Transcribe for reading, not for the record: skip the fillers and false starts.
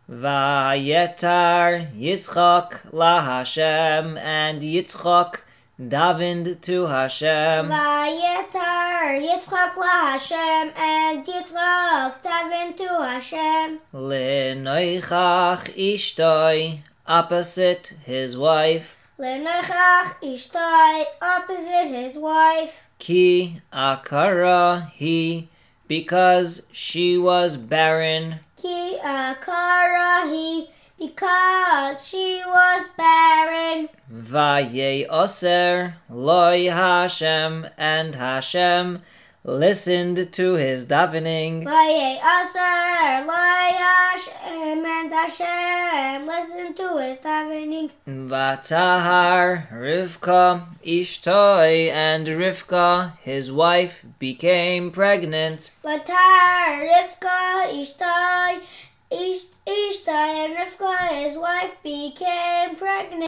Vayetar Yitzchak la Hashem, and Yitzchak davened to Hashem. Vayetar Yitzchak la Hashem, and Yitzchak davened to Hashem. Lenoichach ishtoi, opposite his wife. Lenochach ishtoi, opposite his wife. Ki akara he, because she was barren. Ki akara he, because she was barren. Vaye oser loy Hashem, and Hashem listened to his davening. Vaye aser loy Hashem, and Hashem listened to his davening. Vatahar Rivka ishtoi, and Rivka his wife became pregnant. Vatar Rivka ishtoi, and Rivka his wife became pregnant.